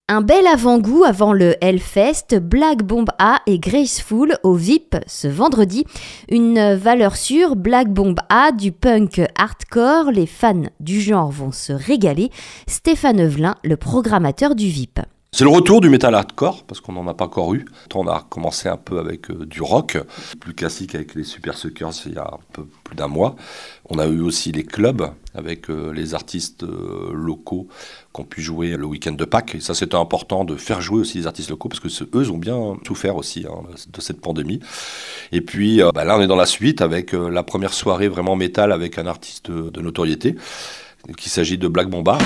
Un bel avant-goût avant le Hellfest, Black Bomb A et Graceful au VIP ce vendredi. Une valeur sûre, Black Bomb A du punk hardcore, les fans du genre vont se régaler. Stéphane Evelin, le programmateur du VIP. C'est le retour du metal hardcore, parce qu'on n'en a pas encore eu. On a commencé un peu avec du rock, plus classique avec les Super Suckers il y a un peu plus d'un mois. On a eu aussi les clubs avec les artistes locaux qui ont pu jouer le week-end de Pâques. Et ça, c'était important de faire jouer aussi les artistes locaux, parce que eux ont bien souffert aussi de cette pandémie. Et puis là, on est dans la suite avec la première soirée vraiment métal avec un artiste de notoriété, qu'il s'agit de Black Bomb A.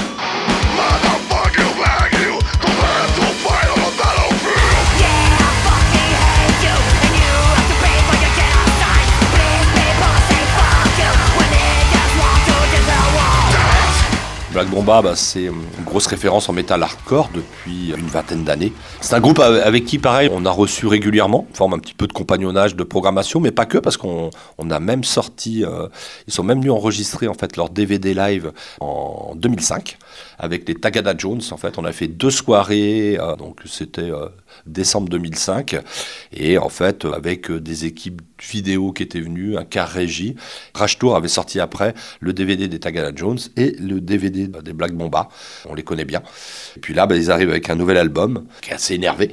Black Bomb A, c'est une grosse référence en métal hardcore depuis une vingtaine d'années. C'est un groupe avec qui, pareil, on a reçu régulièrement, forme un petit peu de compagnonnage, de programmation, mais pas que, parce qu'on a même sorti, ils sont même venus enregistrer en fait leur DVD live en 2005 avec les Tagada Jones. En fait, on a fait 2 soirées, donc c'était décembre 2005, et en fait avec des équipes vidéo qui étaient venues, un car régie. Rage Tour avait sorti après le DVD des Tagada Jones et le DVD des Black Bomb A. On les connaît bien. Et puis là, ils arrivent avec un nouvel album qui est assez énervé.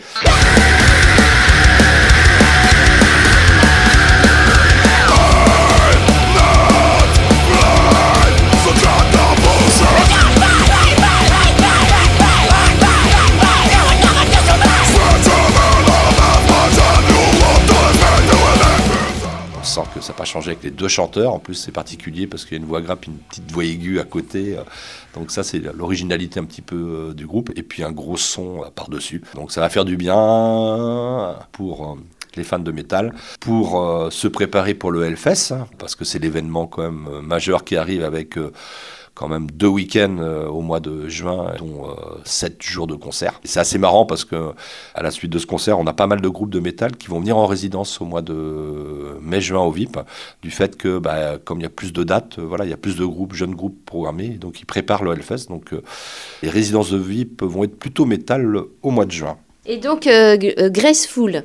On sent que ça n'a pas changé avec les 2 chanteurs. En plus, c'est particulier parce qu'il y a une voix grave et une petite voix aiguë à côté. Donc ça, c'est l'originalité un petit peu du groupe. Et puis un gros son par-dessus. Donc ça va faire du bien pour les fans de métal, pour se préparer pour le Hellfest, parce que c'est l'événement quand même majeur qui arrive avec quand même 2 week-ends au mois de juin, dont 7 jours de concert. Et c'est assez marrant parce que à la suite de ce concert, on a pas mal de groupes de métal qui vont venir en résidence au mois de mai-juin au VIP, du fait que comme il y a plus de dates, il y a plus de groupes, jeunes groupes programmés, donc ils préparent le Hellfest. Donc les résidences de VIP vont être plutôt métal au mois de juin. Et donc Graceful.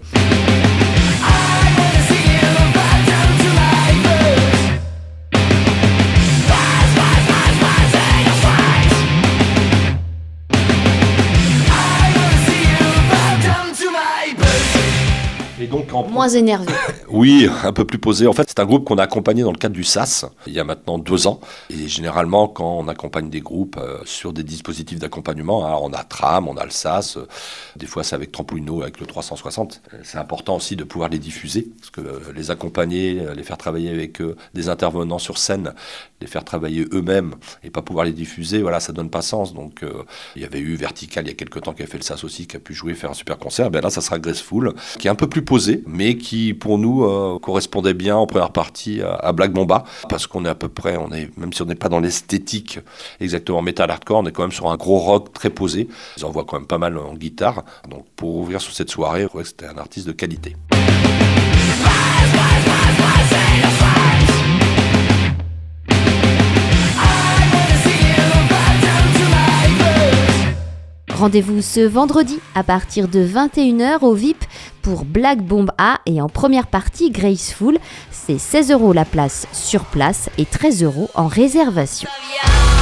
Et donc moins énervé. Oui, un peu plus posé. En fait, c'est un groupe qu'on a accompagné dans le cadre du SAS, il y a maintenant 2 ans. Et généralement, quand on accompagne des groupes sur des dispositifs d'accompagnement, on a Tram, on a le SAS, des fois c'est avec Trampolino, avec le 360. C'est important aussi de pouvoir les diffuser, parce que les accompagner, les faire travailler avec des intervenants sur scène, les faire travailler eux-mêmes et pas pouvoir les diffuser, ça donne pas sens. Donc il y avait eu Vertical il y a quelques temps qui a fait le SAS aussi, qui a pu jouer, faire un super concert. Là, ça sera Graceful, qui est un peu plus posé, mais qui pour nous correspondait bien en première partie à Black Bomb A, parce qu'on est à peu près, même si on n'est pas dans l'esthétique exactement metal hardcore, on est quand même sur un gros rock très posé. Ils en voient quand même pas mal en guitare, donc pour ouvrir sur cette soirée, je trouvais que c'était un artiste de qualité. Rendez-vous ce vendredi à partir de 21h au VIP pour Black Bomb A et en première partie Graceful. C'est 16 € la place sur place et 13 € en réservation.